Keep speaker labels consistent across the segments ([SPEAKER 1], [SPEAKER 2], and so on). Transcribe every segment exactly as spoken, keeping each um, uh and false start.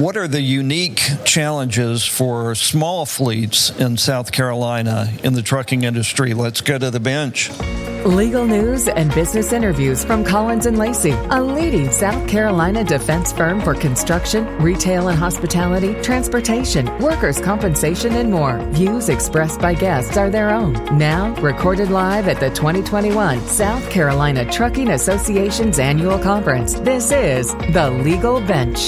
[SPEAKER 1] What are the unique challenges for small fleets in South Carolina in the trucking industry? Let's go to the bench.
[SPEAKER 2] Legal news and business interviews from Collins and Lacey, a leading South Carolina defense firm for construction, retail and hospitality, transportation, workers' compensation, and more. Views expressed by guests are their own. Now, recorded live at the twenty twenty-one South Carolina Trucking Association's annual conference. This is The Legal Bench.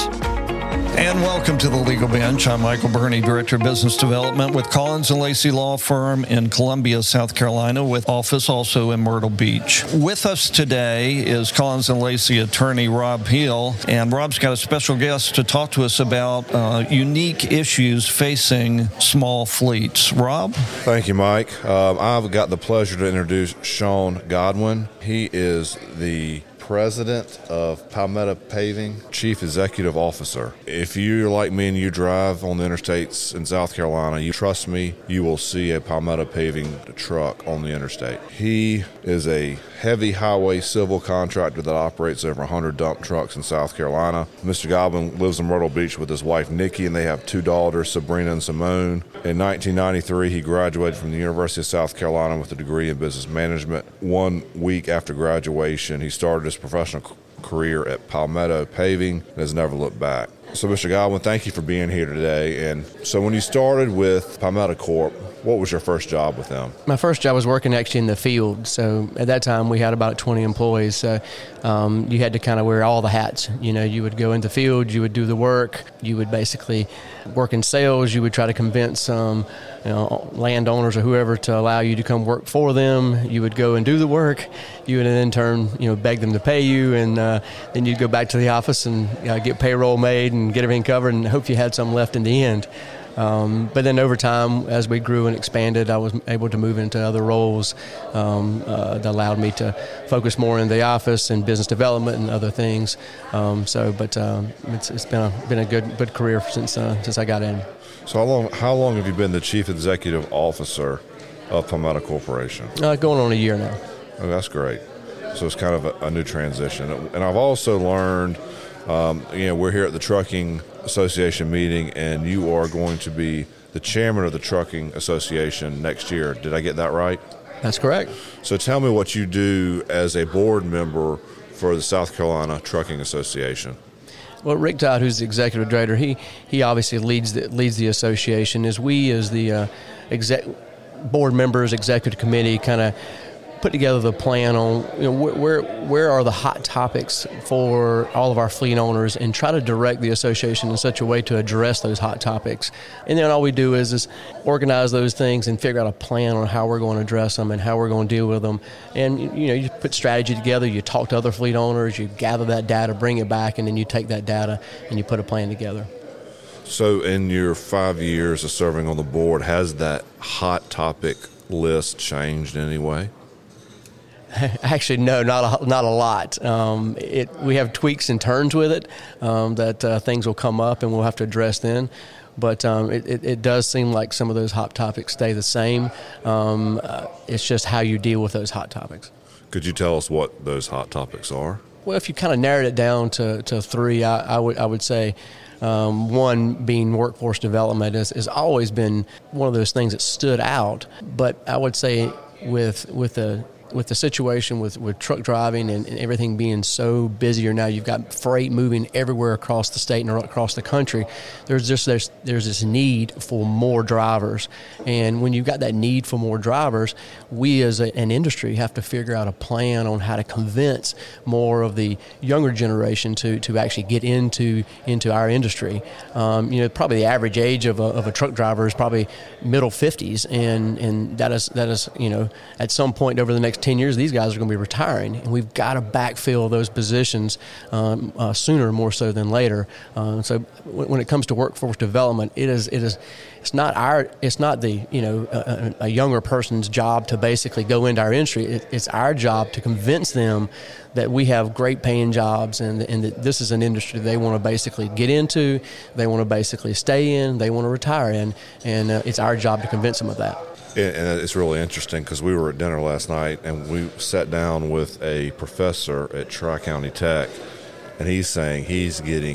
[SPEAKER 1] And welcome to the Legal Bench. I'm Michael Burney, Director of Business Development with Collins and Lacey Law Firm in Columbia, South Carolina, with office also in Myrtle Beach. With us today is Collins and Lacey attorney Rob Peel, and Rob's got a special guest to talk to us about uh, unique issues facing small fleets. Rob?
[SPEAKER 3] Thank you, Mike. Um, I've got the pleasure to introduce Sean Godwin. He is the President of Palmetto Paving, Chief Executive Officer. If you're like me and you drive on the interstates in South Carolina, you trust me, you will see a Palmetto Paving truck on the interstate. He is a heavy highway civil contractor that operates over one hundred dump trucks in South Carolina. Mister Godwin lives in Myrtle Beach with his wife, Nikki, and they have two daughters, Sabrina and Simone. In nineteen ninety-three, he graduated from the University of South Carolina with a degree in business management. One week after graduation, he started his professional career at Palmetto Paving and has never looked back. So, Mister Godwin, thank you for being here today. And so when you started with Palmetto Corp, what was your first job with them?
[SPEAKER 4] My first job was working actually in the field. So at that time, we had about twenty employees. So um, you had to kind of wear all the hats. You know, you would go in the field, you would do the work, you would basically work in sales, you would try to convince um, you know, landowners or whoever to allow you to come work for them. You would go and do the work. You would in turn, you know, beg them to pay you, and uh, then you'd go back to the office and uh, get payroll made and get everything covered and hope you had some left in the end. Um, but then over time, as we grew and expanded, I was able to move into other roles um, uh, that allowed me to focus more in the office and business development and other things. Um, so, but um, it's, it's been a been a good good career since uh, since I got in.
[SPEAKER 3] So, how long how long have you been the Chief Executive Officer of Palmetto Corporation?
[SPEAKER 4] Uh, going on a year now.
[SPEAKER 3] Oh, that's great. So it's kind of a, a new transition. And I've also learned, um, you know, we're here at the Trucking Association meeting, and you are going to be the chairman of the Trucking Association next year. Did I get that right?
[SPEAKER 4] That's correct.
[SPEAKER 3] So tell me what you do as a board member for the South Carolina Trucking Association.
[SPEAKER 4] Well, Rick Todd, who's the executive director, he he obviously leads the, leads the association. As we, as the uh, exec, board members, executive committee, kind of put together the plan on, you know, where where are the hot topics for all of our fleet owners, and try to direct the association in such a way to address those hot topics. And then all we do is, is organize those things and figure out a plan on how we're going to address them and how we're going to deal with them. And you know, you put strategy together, you talk to other fleet owners, you gather that data, bring it back, and then you take that data and you put a plan together.
[SPEAKER 3] So in your five years of serving on the board, has that hot topic list changed in any way?
[SPEAKER 4] Actually, no, not a, not a lot. Um, it, we have tweaks and turns with it um, that uh, things will come up and we'll have to address then. But um, it, it, it does seem like some of those hot topics stay the same. Um, uh, it's just how you deal with those hot topics.
[SPEAKER 3] Could you tell us what those hot topics are?
[SPEAKER 4] Well, if you kind of narrowed it down to, to three, I, I would I would say um, one being workforce development has, has always been one of those things that stood out. But I would say with with the with the situation with, with truck driving and, and everything being so busier now, you've got freight moving everywhere across the state and across the country. There's just there's there's this need for more drivers, and when you've got that need for more drivers, we as a, an industry have to figure out a plan on how to convince more of the younger generation to to actually get into into our industry. Um, you know, probably the average age of a, of a truck driver is probably middle fifties, and and that is that is you know at some point over the next ten years, these guys are going to be retiring, and we've got to backfill those positions um, uh, sooner more so than later. Uh, so w- when it comes to workforce development, it is it is it's not our it's not the you know a, a younger person's job to basically go into our industry. It, it's our job to convince them that we have great paying jobs, and and that this is an industry they want to basically get into, they want to basically stay in, they want to retire in, and uh, it's our job to convince them of that.
[SPEAKER 3] And it's really interesting because we were at dinner last night and we sat down with a professor at Tri-County Tech, and he's saying he's getting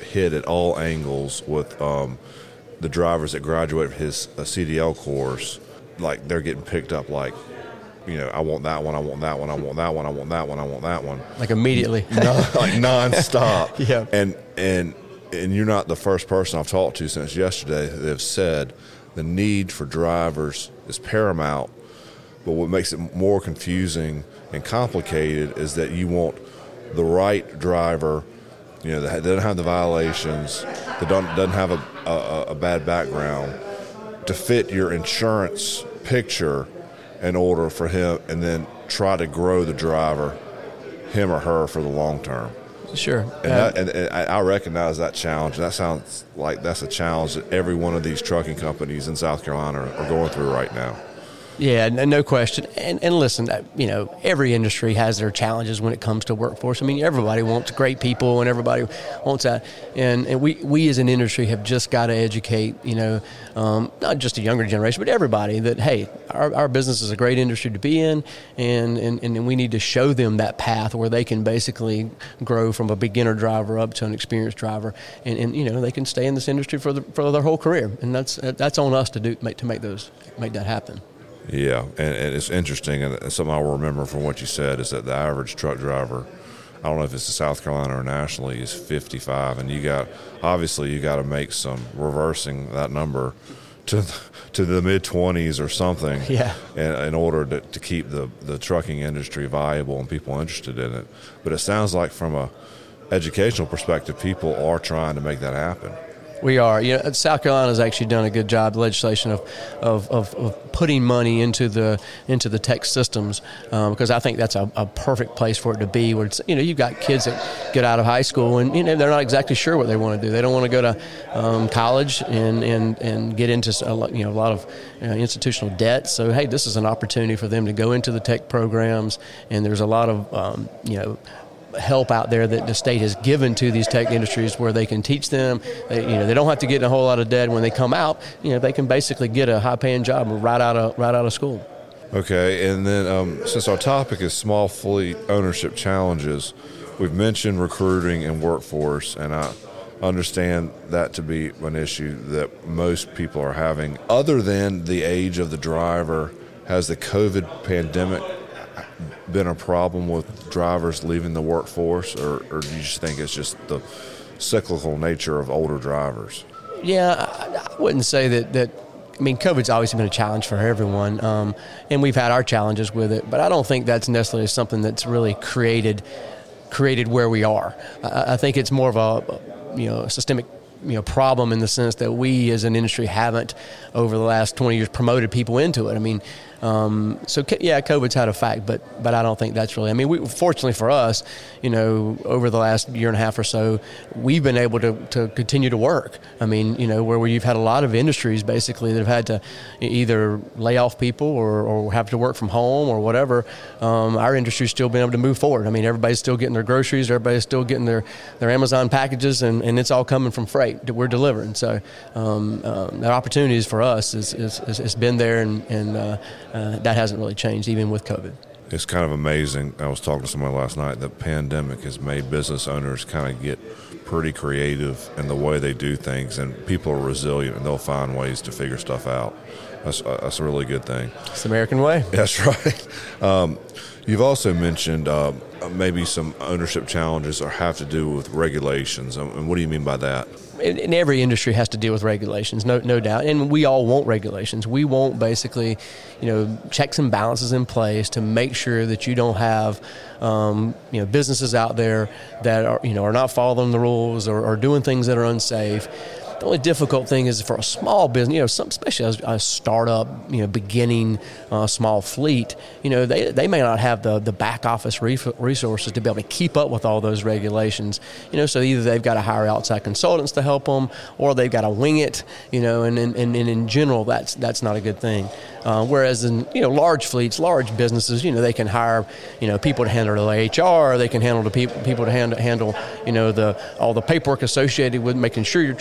[SPEAKER 3] hit at all angles with um, the drivers that graduate his uh, C D L course. Like they're getting picked up like, you know, I want that one, I want that one, I want that one, I want that one, I want that one.
[SPEAKER 4] Like immediately.
[SPEAKER 3] No, like nonstop.
[SPEAKER 4] Yeah.
[SPEAKER 3] And, and, and you're not the first person I've talked to since yesterday that have said the need for drivers is paramount. But what makes it more confusing and complicated is that you want the right driver, you know, that doesn't have the violations, that don't, doesn't have a, a, a bad background, to fit your insurance picture in order for him, and then try to grow the driver, him or her, for the long term.
[SPEAKER 4] Sure.
[SPEAKER 3] And, that, and, and I recognize that challenge. That sounds like that's a challenge that every one of these trucking companies in South Carolina are going through right now.
[SPEAKER 4] Yeah, no question. And and listen, you know, every industry has their challenges when it comes to workforce. I mean, everybody wants great people and everybody wants that. And and we, we as an industry have just got to educate, you know, um, not just the younger generation, but everybody that, hey, our, our business is a great industry to be in, and, and, and we need to show them that path where they can basically grow from a beginner driver up to an experienced driver. And, and you know, they can stay in this industry for the, for their whole career. And that's that's on us to do make to make those make that happen.
[SPEAKER 3] Yeah, and, and it's interesting, and something I'll remember from what you said is that the average truck driver, I don't know if it's in South Carolina or nationally, is fifty-five, and you got obviously you got to make some reversing that number to to the mid twenties or something,
[SPEAKER 4] yeah,
[SPEAKER 3] in, in order to, to keep the, the trucking industry viable and people interested in it. But it sounds like from a educational perspective, people are trying to make that happen.
[SPEAKER 4] We are. You know, South Carolina has actually done a good job, the legislation of, of, of, of putting money into the into the tech systems, um, because I think that's a, a perfect place for it to be. Where it's, you know, you've got kids that get out of high school and, you know, they're not exactly sure what they want to do. They don't want to go to um, college and, and, and get into a lot, you know, a lot of you know, institutional debt. So hey, this is an opportunity for them to go into the tech programs, and there's a lot of um, you know. help out there that the state has given to these tech industries where they can teach them. They, you know, they don't have to get in a whole lot of debt when they come out. You know, they can basically get a high-paying job right out of right out of school.
[SPEAKER 3] Okay, and then um, since our topic is small fleet ownership challenges, we've mentioned recruiting and workforce, and I understand that to be an issue that most people are having. Other than the age of the driver, has the COVID pandemic been a problem with drivers leaving the workforce, or, or do you just think it's just the cyclical nature of older drivers?
[SPEAKER 4] Yeah, I, I wouldn't say that, that I mean, COVID's obviously been a challenge for everyone, um, and we've had our challenges with it, but I don't think that's necessarily something that's really created created where we are. I, I think it's more of a, you know, systemic you know, problem in the sense that we as an industry haven't over the last twenty years promoted people into it. I mean, um, so yeah, COVID's had a fact, but but I don't think that's really, I mean, we, fortunately for us, you know, over the last year and a half or so, we've been able to, to continue to work. I mean, you know, where you've had a lot of industries basically that have had to either lay off people or, or have to work from home or whatever, um, our industry's still been able to move forward. I mean, everybody's still getting their groceries, everybody's still getting their, their Amazon packages, and, and it's all coming from freight that we're delivering. So um, um, the opportunities for us is, is, is, has been there, and, and uh, uh, that hasn't really changed even with COVID.
[SPEAKER 3] It's kind of amazing. I was talking to somebody last night. The pandemic has made business owners kind of get pretty creative in the way they do things, and people are resilient and they'll find ways to figure stuff out. That's, uh, that's a really good thing.
[SPEAKER 4] It's the American way.
[SPEAKER 3] That's right. Um, you've also mentioned uh, maybe some ownership challenges or have to do with regulations. And what do you mean by that?
[SPEAKER 4] And every industry has to deal with regulations, no no doubt. And we all want regulations. We want basically, you know, checks and balances in place to make sure that you don't have, um, you know, businesses out there that are, you know, are not following the rules or, or doing things that are unsafe. The only difficult thing is for a small business, you know, some, especially as a startup, you know, beginning uh, small fleet, you know, they they may not have the, the back office resources to be able to keep up with all those regulations, you know, so either they've got to hire outside consultants to help them, or they've got to wing it, you know, and, and, and in general, that's that's not a good thing. Uh, whereas in, you know, large fleets, large businesses, you know, they can hire, you know, people to handle the H R, they can handle the people people to handle, handle, you know, the all the paperwork associated with making sure your trucks are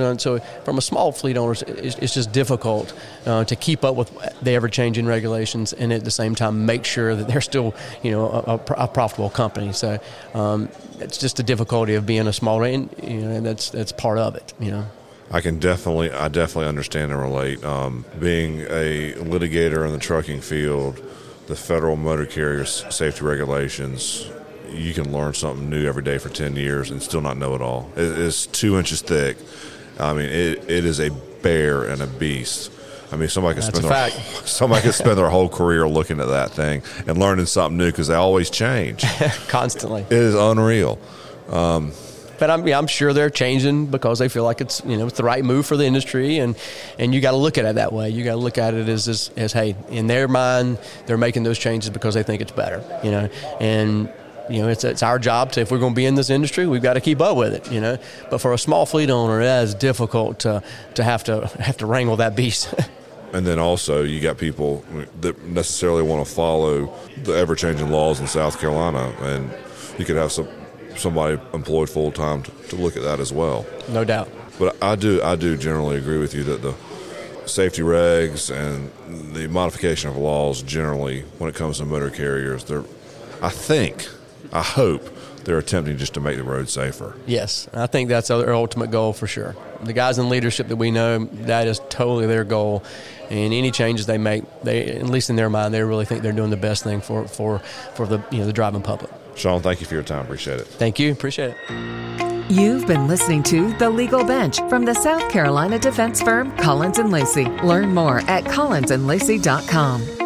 [SPEAKER 4] know, so from a small fleet owner, it's, it's just difficult uh, to keep up with the ever-changing regulations, and at the same time make sure that they're still, you know, a, a profitable company. So um, it's just the difficulty of being a small, and you know, that's that's part of it, you know.
[SPEAKER 3] I can definitely, I definitely understand and relate. Um, being a litigator in the trucking field, the federal motor carrier safety regulations, you can learn something new every day for ten years and still not know it all. It, it's two inches thick. I mean, it, it is a bear and a beast. I mean, somebody can
[SPEAKER 4] That's
[SPEAKER 3] spend
[SPEAKER 4] a
[SPEAKER 3] their
[SPEAKER 4] fact.
[SPEAKER 3] somebody can spend their whole career looking at that thing and learning something new because they always change.
[SPEAKER 4] Constantly.
[SPEAKER 3] It is unreal. Um,
[SPEAKER 4] But I'm, yeah, I'm sure they're changing because they feel like it's, you know, it's the right move for the industry, and, and you got to look at it that way. You got to look at it as, as as hey, in their mind, they're making those changes because they think it's better, you know. And you know, it's it's our job to, if we're going to be in this industry, we've got to keep up with it, you know. But for a small fleet owner, that is difficult to to have to have to wrangle that beast.
[SPEAKER 3] And then also you got people that necessarily want to follow the ever-changing laws in South Carolina, and you could have some. somebody employed full-time to, to look at that as well.
[SPEAKER 4] No doubt.
[SPEAKER 3] But I do I do generally agree with you that the safety regs and the modification of laws generally, when it comes to motor carriers, they're, I think, I hope, they're attempting just to make the road safer.
[SPEAKER 4] Yes, I think that's their ultimate goal for sure. The guys in leadership that we know, that is totally their goal. And any changes they make, they, at least in their mind, they really think they're doing the best thing for, for, for the, you know, the driving public.
[SPEAKER 3] Sean, thank you for your time. Appreciate it.
[SPEAKER 4] Thank you. Appreciate it.
[SPEAKER 2] You've been listening to The Legal Bench from the South Carolina defense firm Collins and Lacey. Learn more at collins and lacey dot com.